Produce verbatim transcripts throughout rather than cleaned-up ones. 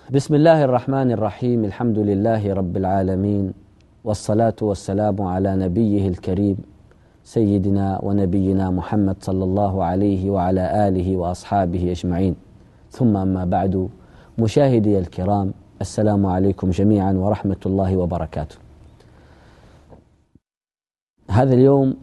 بسم الله الرحمن الرحيم. الحمد لله رب العالمين، والصلاة والسلام على نبيه الكريم سيدنا ونبينا محمد صلى الله عليه وعلى آله وأصحابه أجمعين. ثم أما بعد، مشاهدي الكرام، السلام عليكم جميعا ورحمة الله وبركاته. هذا اليوم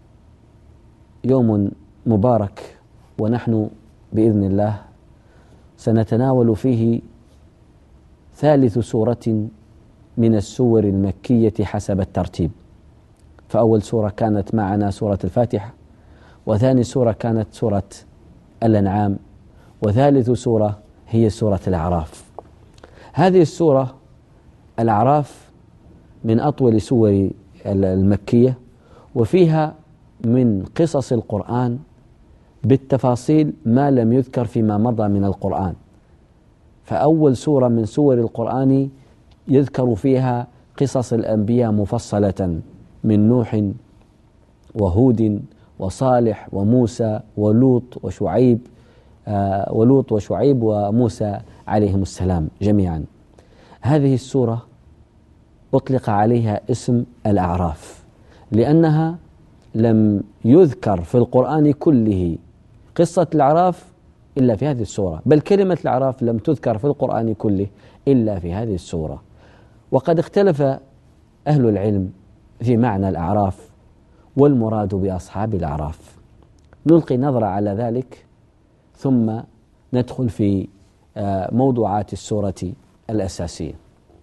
يوم مبارك، ونحن بإذن الله سنتناول فيه ثالث سورة من السور المكية حسب الترتيب. فأول سورة كانت معنا سورة الفاتحة، وثاني سورة كانت سورة الأنعام، وثالث سورة هي سورة الأعراف. هذه السورة الأعراف من أطول سور المكية، وفيها من قصص القرآن بالتفاصيل ما لم يذكر فيما مضى من القرآن. فأول سورة من سور القرآن يذكر فيها قصص الأنبياء مفصلة، من نوح وهود وصالح وموسى ولوط وشعيب آه ولوط وشعيب وموسى عليهم السلام جميعا. هذه السورة أطلق عليها اسم الأعراف، لأنها لم يذكر في القرآن كله قصة الأعراف إلا في هذه السورة، بل كلمة الأعراف لم تذكر في القرآن كله إلا في هذه السورة. وقد اختلف أهل العلم في معنى الأعراف والمراد بأصحاب الأعراف. نلقي نظرة على ذلك ثم ندخل في موضوعات السورة الأساسية.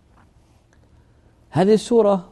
هذه السورة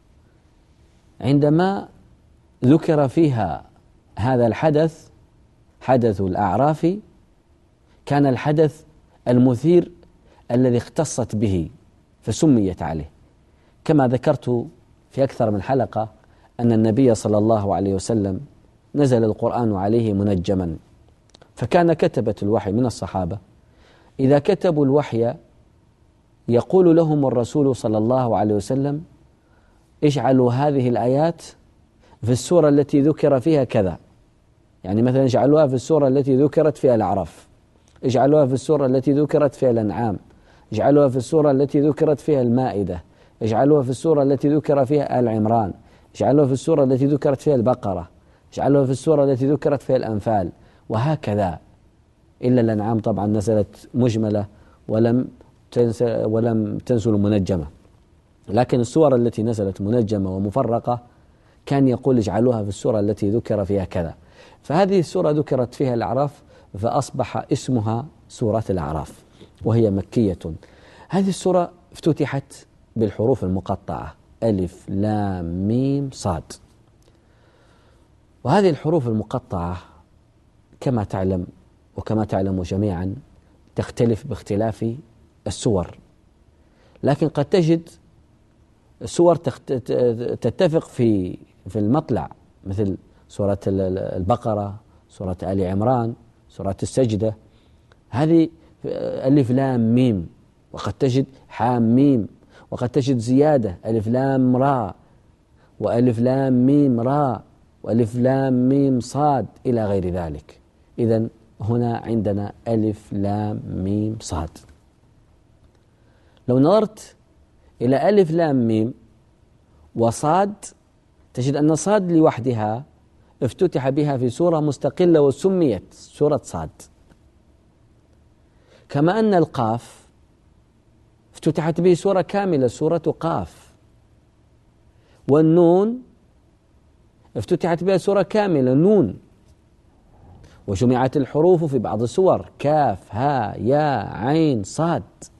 عندما ذكر فيها هذا الحدث، حدث الأعراف، كان الحدث المثير الذي اختصت به فسميت عليه. كما ذكرت في أكثر من حلقة أن النبي صلى الله عليه وسلم نزل القرآن عليه منجما، فكان كتبة الوحي من الصحابة إذا كتبوا الوحي يقول لهم الرسول صلى الله عليه وسلم: اجعلوا هذه الآيات في السورة التي ذكر فيها كذا. يعني مثلا اجعلوها في السورة التي ذكرت فيها الأعراف، اجعلوها في السورة التي ذكرت فيها الأنعام، اجعلوها في السورة التي ذكرت فيها المائدة، اجعلوها في السورة التي ذكر فيها آل عمران، اجعلوها في السورة التي ذكرت فيها البقرة، اجعلوها في السورة التي ذكرت فيها الأنفال، وهكذا. إلا الأنعام طبعا نزلت مجملة ولم تنزل, ولم تنزل منجمة، لكن السور التي نزلت منجمة ومفرقة كان يقول اجعلوها في السورة التي ذكر فيها كذا. فهذه السورة ذكرت فيها الأعراف، فأصبح اسمها سورة الأعراف، وهي مكية. هذه السورة افتتحت بالحروف المقطعة ألف لام ميم صاد. وهذه الحروف المقطعة كما تعلم وكما تعلم جميعا تختلف باختلاف السور، لكن قد تجد سور تتفق في في المطلع، مثل سورة البقرة، سورة آل عمران، سورة السجدة. هذه ألف لام ميم، وقد تجد حام ميم، وقد تجد زيادة ألف لام را، وألف لام ميم را، وألف لام ميم صاد، إلى غير ذلك. إذن هنا عندنا ألف لام ميم صاد. لو نظرت إلى ألف لام ميم وصاد تجد أن صاد لوحدها افتتح بها في سورة مستقلة وسميت سورة صاد، كما أن القاف افتتحت به سورة كاملة سورة قاف، والنون افتتحت بها سورة كاملة نون، وجمعت الحروف في بعض السور كاف ها يا عين صاد،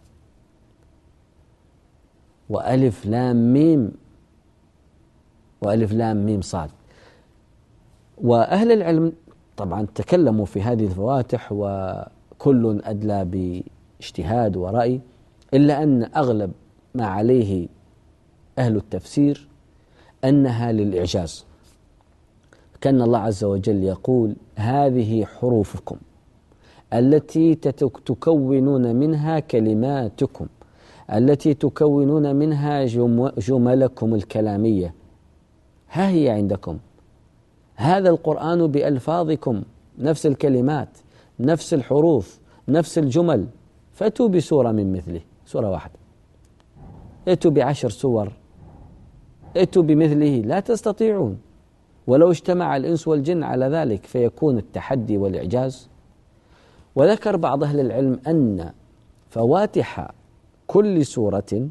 وألف لام ميم وألف لام ميم صاد. وأهل العلم طبعا تكلموا في هذه الفواتح، وكل أدلى باجتهاد ورأي، إلا أن أغلب ما عليه أهل التفسير أنها للإعجاز. كان الله عز وجل يقول: هذه حروفكم التي تكونون منها كلماتكم، التي تكونون منها جملكم الكلامية، ها هي عندكم. هذا القرآن بألفاظكم، نفس الكلمات، نفس الحروف، نفس الجمل، فأتوا بسورة من مثله، سورة واحدة. ائتوا بعشر سور، ائتوا بمثله، لا تستطيعون. ولو اجتمع الإنس والجن على ذلك فيكون التحدي والإعجاز. وذكر بعض أهل العلم أن فواتح كل سورة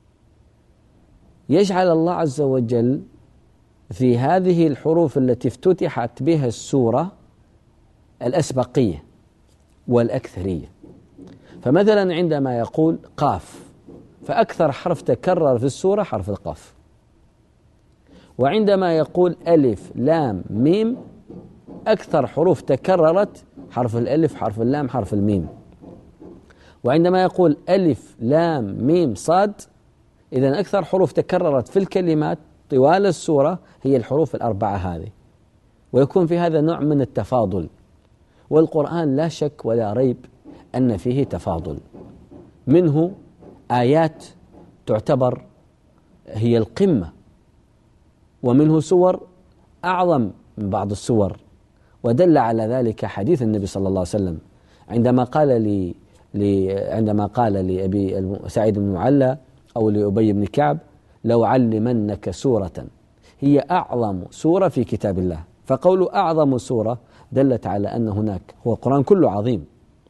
يجعل الله عز وجل في هذه الحروف التي افتتحت بها السورة الأسبقية والأكثرية. فمثلا عندما يقول قاف، فأكثر حرف تكرر في السورة حرف القاف. وعندما يقول ألف لام ميم، أكثر حروف تكررت حرف الألف حرف اللام حرف الميم. وعندما يقول ألف لام ميم صاد، إذن أكثر حروف تكررت في الكلمات طوال السورة هي الحروف الأربعة هذه. ويكون في هذا نوع من التفاضل، والقرآن لا شك ولا ريب أن فيه تفاضل، منه آيات تعتبر هي القمة، ومنه سور أعظم من بعض السور. ودل على ذلك حديث النبي صلى الله عليه وسلم عندما قال لي لي عندما قال لأبي سعيد بن معلى أو لأبي بن كعب: لو علمنك سورة هي أعظم سورة في كتاب الله. فقول أعظم سورة دلت على أن هناك، هو القرآن كله عظيم،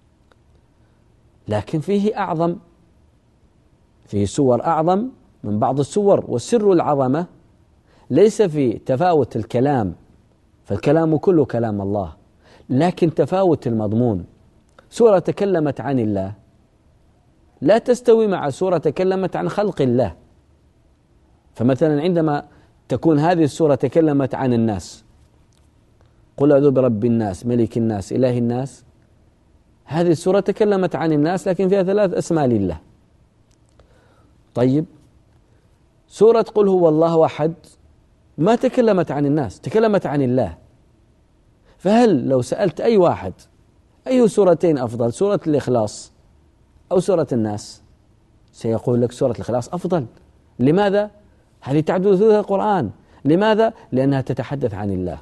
لكن فيه أعظم، فيه سور أعظم من بعض السور. والسر العظمة ليس في تفاوت الكلام، فالكلام كله كلام الله، لكن تفاوت المضمون. سورة تكلمت عن الله لا تستوي مع سورة تكلمت عن خلق الله. فمثلا عندما تكون هذه السورة تكلمت عن الناس، قل أعوذ برب الناس ملك الناس إله الناس، هذه السورة تكلمت عن الناس لكن فيها ثلاث أسماء لله. طيب سورة قل هو الله أحد ما تكلمت عن الناس، تكلمت عن الله. فهل لو سألت أي واحد أي سورتين أفضل، سورة الإخلاص أو سورة الناس، سيقول لك سورة الإخلاص أفضل. لماذا؟ هذه تعدد ثلث القرآن. لماذا؟ لأنها تتحدث عن الله.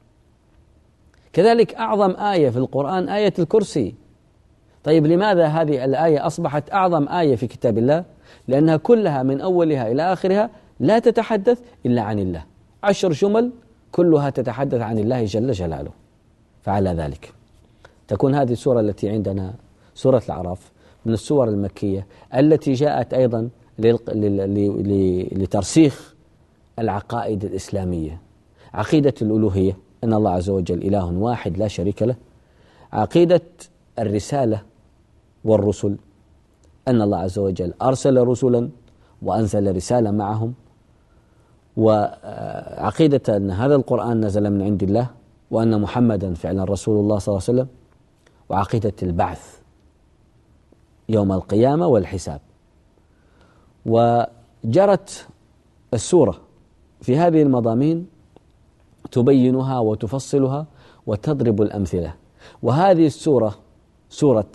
كذلك أعظم آية في القرآن آية الكرسي. طيب لماذا هذه الآية أصبحت أعظم آية في كتاب الله؟ لأنها كلها من أولها إلى آخرها لا تتحدث إلا عن الله، عشر شمل كلها تتحدث عن الله جل جلاله. فعلى ذلك تكون هذه السورة التي عندنا سورة الأعراف من السور المكية التي جاءت أيضا لترسيخ العقائد الإسلامية، عقيدة الألوهية أن الله عز وجل إله واحد لا شريك له، عقيدة الرسالة والرسل أن الله عز وجل أرسل رسلا وأنزل رسالة معهم، وعقيدة أن هذا القرآن نزل من عند الله وأن محمدا فعلا رسول الله صلى الله عليه وسلم، وعقيدة البعث يوم القيامة والحساب. وجرت السورة في هذه المضامين تبينها وتفصلها وتضرب الأمثلة. وهذه السورة سورة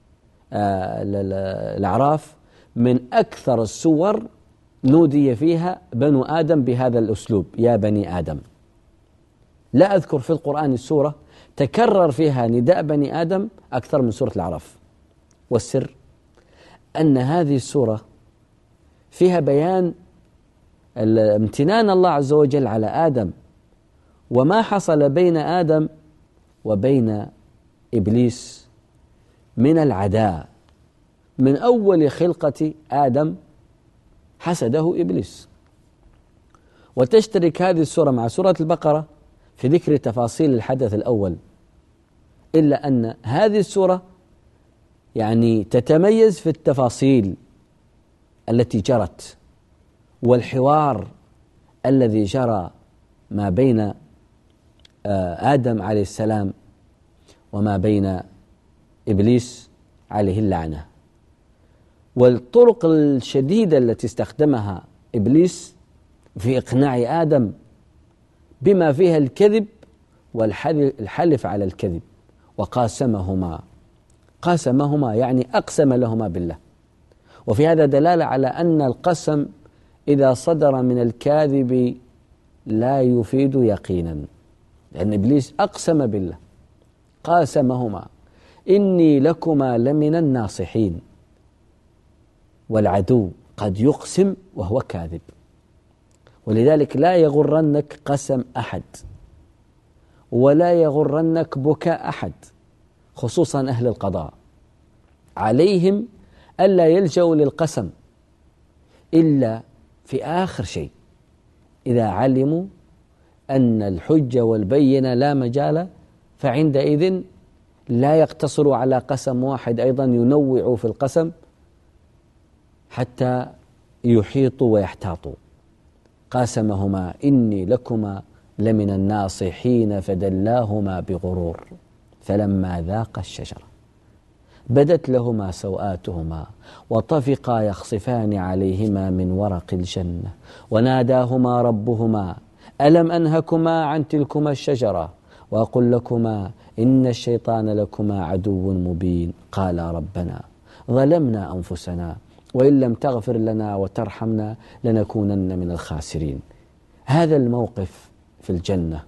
الأعراف من أكثر السور نودي فيها بنو آدم بهذا الأسلوب: يا بني آدم. لا أذكر في القرآن السورة تكرر فيها نداء بني آدم أكثر من سورة الأعراف. والسر أن هذه السورة فيها بيان امتنان الله عز وجل على آدم وما حصل بين آدم وبين إبليس من العداء. من أول خلقة آدم حسده إبليس. وتشترك هذه السورة مع سورة البقرة في ذكر تفاصيل الحدث الأول، إلا أن هذه السورة يعني تتميز في التفاصيل التي جرت والحوار الذي جرى ما بين آدم عليه السلام وما بين إبليس عليه اللعنة، والطرق الشديدة التي استخدمها إبليس في إقناع آدم بما فيها الكذب والحلف على الكذب. وقاسمهما، قاسمهما يعني أقسم لهما بالله. وفي هذا دلالة على أن القسم إذا صدر من الكاذب لا يفيد يقينا، لأن إبليس أقسم بالله، قاسمهما إني لكما لمن الناصحين. والعدو قد يقسم وهو كاذب، ولذلك لا يغرنك قسم أحد ولا يغرنك بكاء أحد، خصوصا أهل القضاء، عليهم ألا يلجأوا للقسم إلا في آخر شيء، إذا علموا أن الحجة والبينة لا مجال، فعندئذ لا يقتصروا على قسم واحد، أيضا ينوعوا في القسم حتى يحيطوا ويحتاطوا. قاسمهما إني لكما لمن الناصحين فدلاهما بغرور فلما ذاقا الشجرة بدت لهما سوآتهما وطفقا يخصفان عليهما من ورق الجنة وناداهما ربهما ألم أنهكما عن تلكما الشجرة وأقل لكما إن الشيطان لكما عدو مبين قالا ربنا ظلمنا أنفسنا وإن لم تغفر لنا وترحمنا لنكونن من الخاسرين. هذا الموقف في الجنة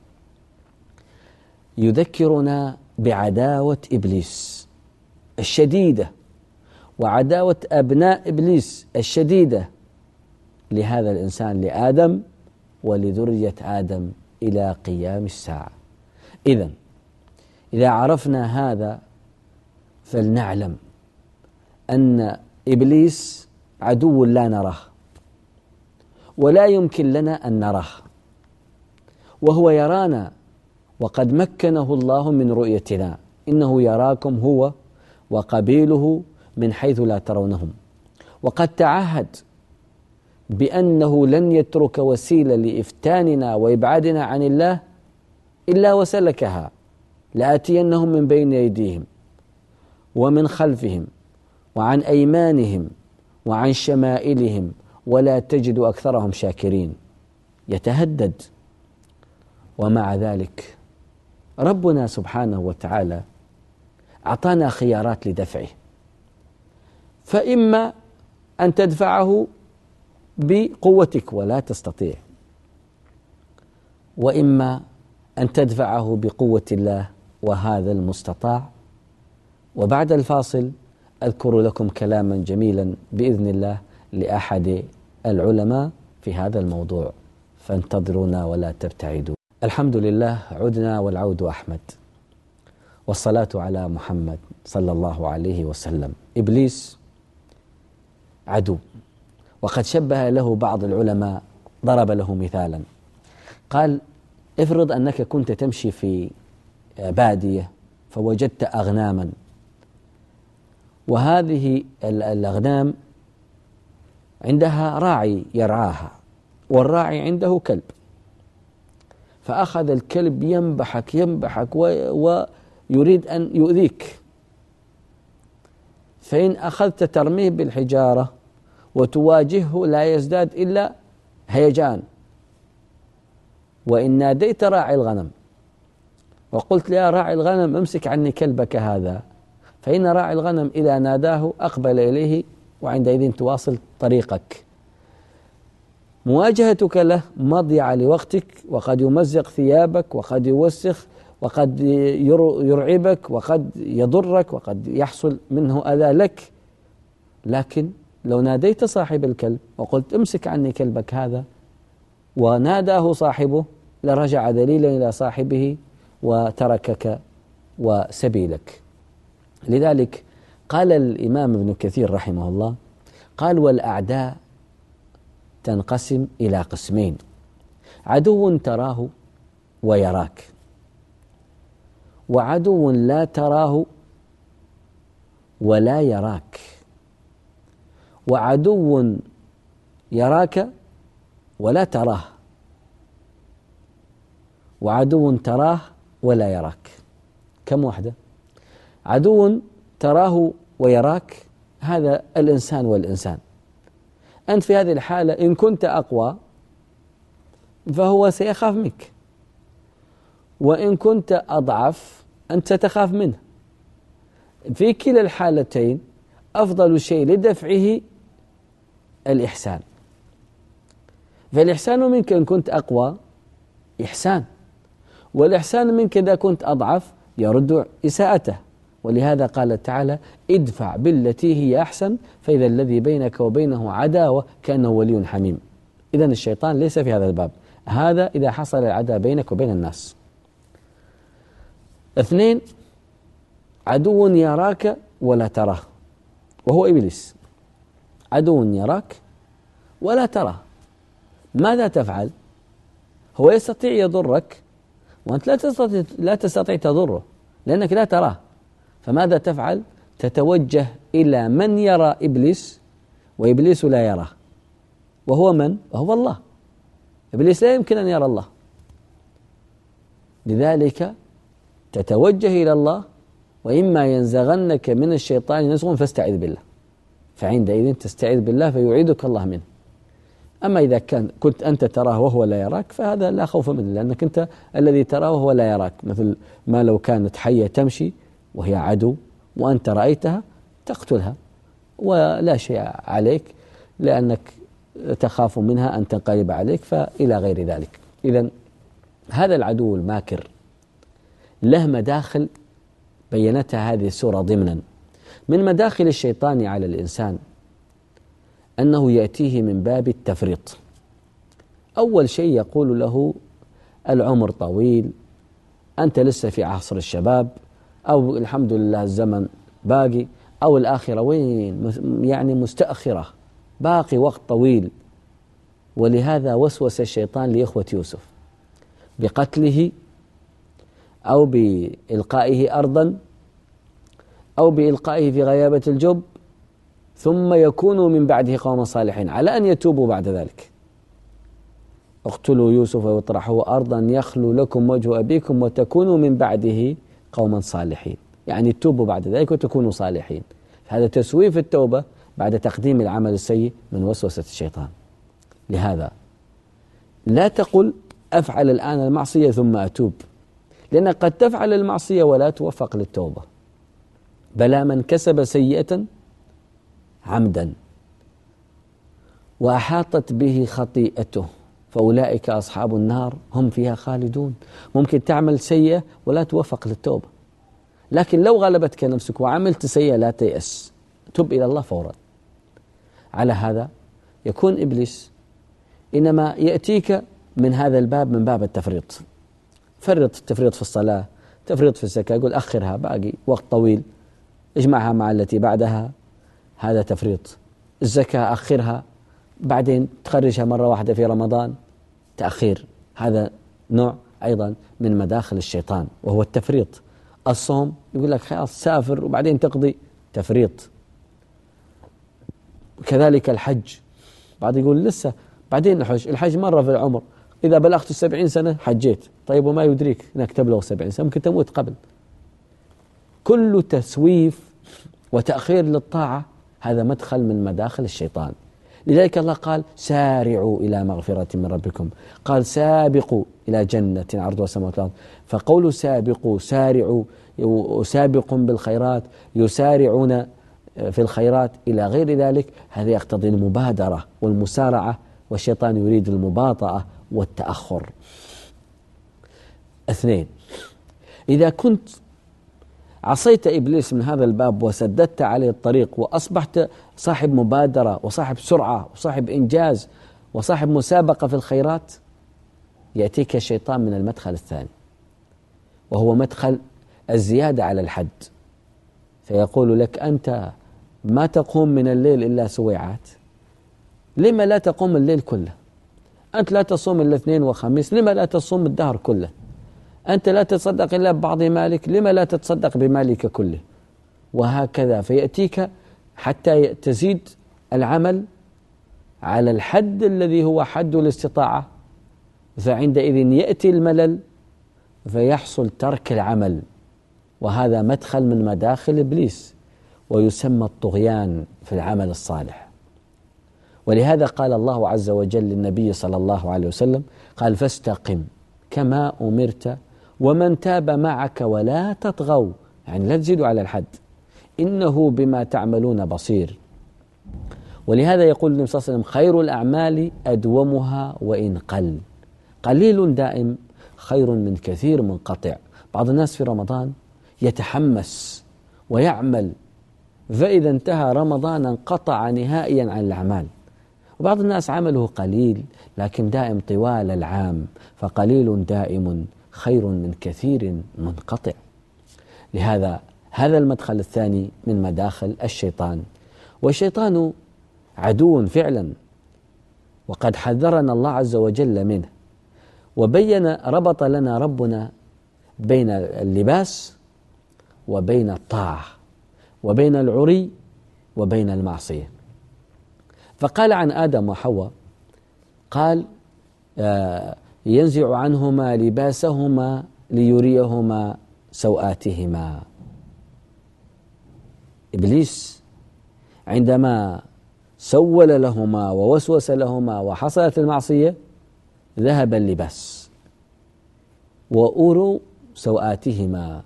يذكرنا بعداوة إبليس الشديدة وعداوة أبناء إبليس الشديدة لهذا الإنسان، لآدم ولذرية آدم إلى قيام الساعة. إذن إذا عرفنا هذا فلنعلم أن إبليس عدو لا نراه ولا يمكن لنا أن نراه، وهو يرانا وقد مكنه الله من رؤيتنا، إنه يراكم هو وقبيله من حيث لا ترونهم، وقد تعهد بأنه لن يترك وسيلة لإفتاننا وإبعادنا عن الله إلا وسلكها، لآتينهم من بين أيديهم ومن خلفهم وعن أيمانهم وعن شمائلهم ولا تجد أكثرهم شاكرين. يتهدد، ومع ذلك ربنا سبحانه وتعالى أعطانا خيارات لدفعه، فإما أن تدفعه بقوتك ولا تستطيع، وإما أن تدفعه بقوة الله وهذا المستطاع. وبعد الفاصل أذكر لكم كلاما جميلا بإذن الله لأحد العلماء في هذا الموضوع، فانتظرونا ولا تبتعدوا. الحمد لله، عدنا والعود أحمد، والصلاة على محمد صلى الله عليه وسلم. إبليس عدو، وقد شبه له بعض العلماء، ضرب له مثالا، قال افرض أنك كنت تمشي في بادية فوجدت أغناما، وهذه الأغنام عندها راعي يرعاها، والراعي عنده كلب، فأخذ الكلب ينبحك ينبحك ويريد أن يؤذيك، فإن أخذت ترميه بالحجارة وتواجهه لا يزداد إلا هيجان، وإن ناديت راعي الغنم وقلت يا راعي الغنم امسك عني كلبك هذا، فإن راعي الغنم إذا ناداه أقبل إليه، وعندئذ تواصل طريقك. مواجهتك له مضيعة لوقتك، وقد يمزق ثيابك، وقد يوسخ، وقد يرعبك، وقد يضرك، وقد يحصل منه أذى لك. لكن لو ناديت صاحب الكلب وقلت امسك عني كلبك هذا، وناداه صاحبه، لرجع دليلا إلى صاحبه وتركك وسبيلك. لذلك قال الإمام ابن كثير رحمه الله، قال والأعداء تنقسم إلى قسمين: عدو تراه ويراك، وعدو لا تراه ولا يراك، وعدو يراك ولا تراه، وعدو تراه ولا يراك. كم واحدة؟ عدو تراه ويراك، هذا الإنسان والإنسان. أنت في هذه الحالة إن كنت أقوى فهو سيخاف منك، وإن كنت أضعف أنت ستخاف منه. في كلا الحالتين أفضل شيء لدفعه الإحسان، فالإحسان منك إن كنت أقوى إحسان، والإحسان منك إذا كنت أضعف يرد إساءته. ولهذا قال تعالى ادفع بالتي هي أحسن فإذا الذي بينك وبينه عداوة كأنه ولي حميم. إذن الشيطان ليس في هذا الباب، هذا إذا حصل العداء بينك وبين الناس. اثنين، عدو يراك ولا تراه، وهو إبليس. عدو يراك ولا تراه، ماذا تفعل؟ هو يستطيع يضرك وأنت لا تستطيع, لا تستطيع تضره لأنك لا تراه، فماذا تفعل؟ تتوجه إلى من يرى إبليس وإبليس لا يراه، وهو من؟ وهو الله. إبليس لا يمكن أن يرى الله، لذلك تتوجه إلى الله، وإما ينزغنك من الشيطان نزغ فاستعذ بالله، فعندئذ تستعذ بالله فيعيدك الله منه. أما إذا كان كنت أنت تراه وهو لا يراك فهذا لا خوف منه، لأنك أنت الذي تراه وهو لا يراك، مثل ما لو كانت حية تمشي وهي عدو وأنت رأيتها تقتلها ولا شيء عليك، لأنك تخاف منها أن تنقلب عليك، فإلى غير ذلك. إذن هذا العدو الماكر له مداخل بينتها هذه السورة ضمنا. من مداخل الشيطان على الإنسان أنه يأتيه من باب التفريط. أول شيء يقول له العمر طويل، أنت لسه في عصر الشباب، أو الحمد لله الزمن باقي، أو الآخرة وين يعني مستأخرة، باقي وقت طويل. ولهذا وسوس الشيطان لإخوة يوسف بقتله أو بإلقائه أرضا أو بإلقائه في غيابة الجب، ثم يكونوا من بعده قوما صالحين، على أن يتوبوا بعد ذلك. اقتلوا يوسف واطرحوه أرضا يخلو لكم وجه أبيكم وتكونوا من بعده قوما صالحين، يعني تتوبوا بعد ذلك وتكونوا صالحين. هذا تسويف التوبة بعد تقديم العمل السيء من وسوسة الشيطان. لهذا لا تقل أفعل الآن المعصية ثم أتوب، لأنك قد تفعل المعصية ولا توفق للتوبة. بلى من كسب سيئة عمدا وأحاطت به خطيئته فأولئك أصحاب النار هم فيها خالدون. ممكن تعمل سيئة ولا توفق للتوبة، لكن لو غلبتك نفسك وعملت سيئة لا تيأس، تب إلى الله فورا. على هذا يكون إبليس إنما يأتيك من هذا الباب، من باب التفريط. فرط، التفريط في الصلاة، تفريط في الزكاة، يقول أخرها باقي وقت طويل، اجمعها مع التي بعدها، هذا تفريط. الزكاة أخرها، بعدين تخرجها مرة واحدة في رمضان، تأخير، هذا نوع أيضا من مداخل الشيطان وهو التفريط. الصوم يقول لك خلاص سافر وبعدين تقضي، تفريط. كذلك الحج، بعد يقول لسه بعدين الحج، الحج مرة في العمر، إذا بلغت السبعين سنة حجيت، طيب وما يدريك أنك تبلغ السبعين سنة، ممكن تموت قبل. كل تسويف وتأخير للطاعة هذا مدخل من مداخل الشيطان. لذلك الله قال سارعوا إلى مغفرة من ربكم، قال سابقوا إلى جنة عرضها السماوات والأرض. فقول سابقوا، سارعوا، سابق بالخيرات، يسارعون في الخيرات إلى غير ذلك، هذا يقتضي المبادرة والمسارعة، والشيطان يريد المباطأة والتأخر. اثنين، إذا كنت عصيت إبليس من هذا الباب وسددت عليه الطريق وأصبحت صاحب مبادرة وصاحب سرعة وصاحب إنجاز وصاحب مسابقة في الخيرات، يأتيك الشيطان من المدخل الثاني، وهو مدخل الزيادة على الحد. فيقول لك أنت ما تقوم من الليل إلا سويعات، لما لا تقوم الليل كله؟ أنت لا تصوم إلا اثنين وخميس، لما لا تصوم الدهر كله؟ أنت لا تتصدق إلا ببعض مالك، لما لا تتصدق بمالك كله؟ وهكذا، فيأتيك حتى تزيد العمل على الحد الذي هو حد الاستطاعة، فعندئذ يأتي الملل فيحصل ترك العمل، وهذا مدخل من مداخل إبليس ويسمى الطغيان في العمل الصالح. ولهذا قال الله عز وجل للنبي صلى الله عليه وسلم، قال فاستقم كما أمرت ومن تاب معك ولا تطغوا، يعني لا تزيدوا على الحد، إنه بما تعملون بصير. ولهذا يقول النبي صلى الله عليه وسلم خير الأعمال أدومها وإن قل، قليل دائم خير من كثير منقطع. بعض الناس في رمضان يتحمس ويعمل، فإذا انتهى رمضان انقطع نهائيا عن الأعمال. وبعض الناس عمله قليل لكن دائم طوال العام، فقليل دائم خير من كثير منقطع. لهذا هذا المدخل الثاني من مداخل الشيطان. والشيطان عدو فعلا، وقد حذرنا الله عز وجل منه، وبين ربط لنا ربنا بين اللباس وبين الطاعة، وبين العري وبين المعصية. فقال عن آدم وحواء، قال آه ينزع عنهما لباسهما ليريهما سوآتهما. إبليس عندما سول لهما ووسوس لهما وحصلت المعصية ذهب اللباس وأوروا سوآتهما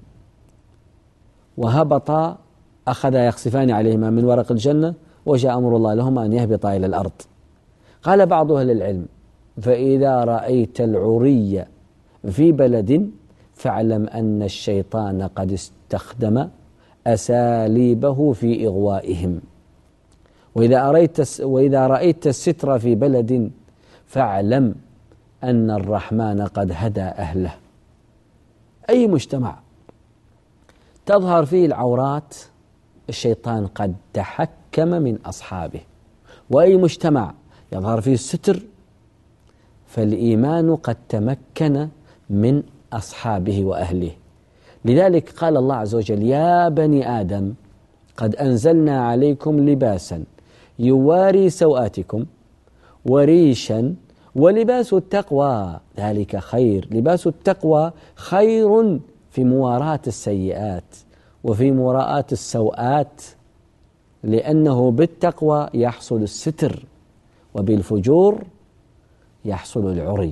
وهبطا، أخذا يخسفان عليهما من ورق الجنة، وجاء أمر الله لهما أن يهبطا إلى الأرض. قال بعض أهل العلم: فإذا رأيت العري في بلد فاعلم أن الشيطان قد استخدم أساليبه في إغوائهم، وإذا رأيت وإذا رأيت الستر في بلد فاعلم أن الرحمن قد هدى أهله. أي مجتمع تظهر فيه العورات الشيطان قد تحكم من أصحابه، وأي مجتمع يظهر فيه الستر فالإيمان قد تمكن من أصحابه وأهله. لذلك قال الله عز وجل: يا بني آدم قد أنزلنا عليكم لباسا يواري سوآتكم وريشا ولباس التقوى ذلك خير. لباس التقوى خير في مواراة السيئات وفي مراءة السوءات، لأنه بالتقوى يحصل الستر وبالفجور يحصل العري.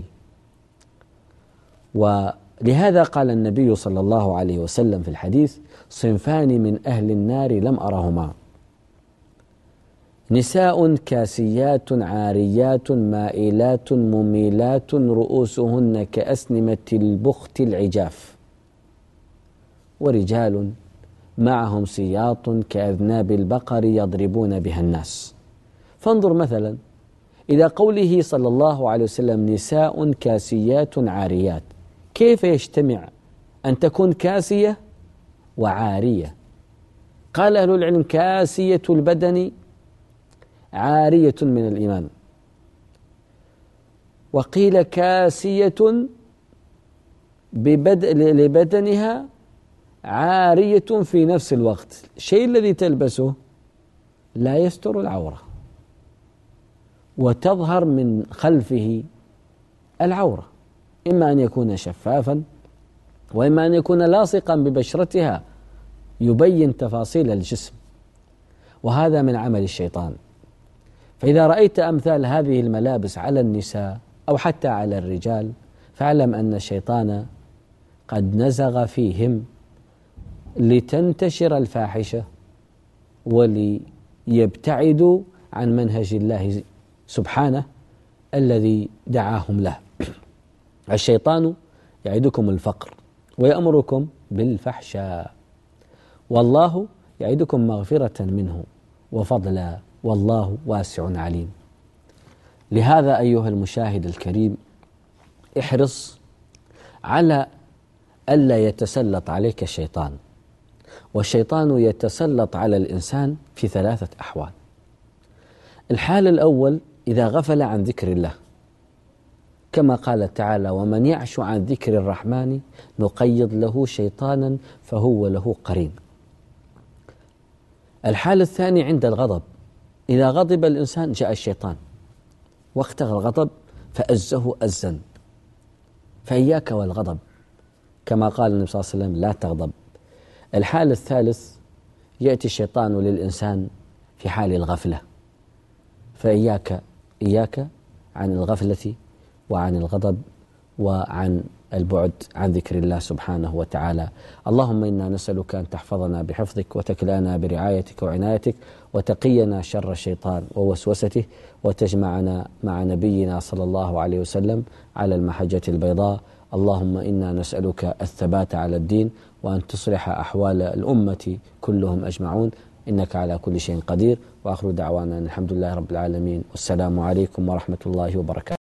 ولهذا قال النبي صلى الله عليه وسلم في الحديث: صنفان من أهل النار لم أرهما، نساء كاسيات عاريات مائلات مميلات رؤوسهن كأسنمة البخت العجاف، ورجال معهم سياط كأذناب البقر يضربون بها الناس. فانظر مثلا إلى قوله صلى الله عليه وسلم: نساء كاسيات عاريات، كيف يجتمع أن تكون كاسية وعارية؟ قال أهل العلم: كاسية البدن عارية من الإيمان، وقيل كاسية لبدنها عارية في نفس الوقت. الشيء الذي تلبسه لا يستر العورة وتظهر من خلفه العورة، إما أن يكون شفافا وإما أن يكون لاصقا ببشرتها يبين تفاصيل الجسم، وهذا من عمل الشيطان. فإذا رأيت أمثال هذه الملابس على النساء أو حتى على الرجال فاعلم أن الشيطان قد نزغ فيهم لتنتشر الفاحشة وليبتعدوا عن منهج الله سبحانه الذي دعاهم له. الشيطان يعدكم الفقر ويأمركم بالفحشاء، والله يعدكم مغفرة منه وفضلا، والله واسع عليم. لهذا أيها المشاهد الكريم احرص على ألا يتسلط عليك الشيطان. والشيطان يتسلط على الإنسان في ثلاثة أحوال. الحال الأول إذا غفل عن ذكر الله، كما قال تعالى: ومن يعش عن ذكر الرحمن نقيض له شيطانا فهو له قرين. الحال الثاني عند الغضب، إذا غضب الإنسان جاء الشيطان وقت الغضب فأزه أزا، فإياك والغضب، كما قال النبي صلى الله عليه وسلم: لا تغضب. الحال الثالث يأتي الشيطان للإنسان في حال الغفلة، فإياك إياك عن الغفلة وعن الغضب وعن البعد عن ذكر الله سبحانه وتعالى. اللهم إنا نسألك أن تحفظنا بحفظك وتكلانا برعايتك وعنايتك وتقينا شر الشيطان ووسوسته، وتجمعنا مع نبينا صلى الله عليه وسلم على المحجة البيضاء. اللهم إنا نسألك الثبات على الدين، وأن تصلح أحوال الأمة كلهم أجمعون، إنك على كل شيء قدير. وآخر دعوانا الحمد لله رب العالمين، والسلام عليكم ورحمة الله وبركاته.